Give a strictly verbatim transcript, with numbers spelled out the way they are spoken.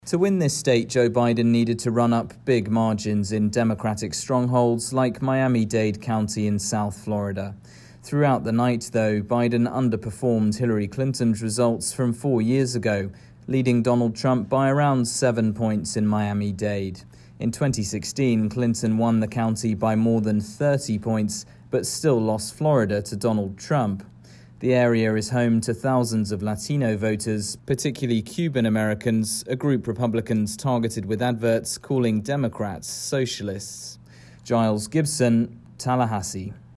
To win this state, Joe Biden needed to run up big margins in Democratic strongholds like Miami-Dade County in South Florida. Throughout the night, though, Biden underperformed Hillary Clinton's results from four years ago, leading Donald Trump by around seven points in Miami-Dade. In twenty sixteen, Clinton won the county by more than thirty points, but still lost Florida to Donald Trump. The area is home to thousands of Latino voters, particularly Cuban Americans, a group Republicans targeted with adverts calling Democrats socialists. Giles Gibson, Tallahassee.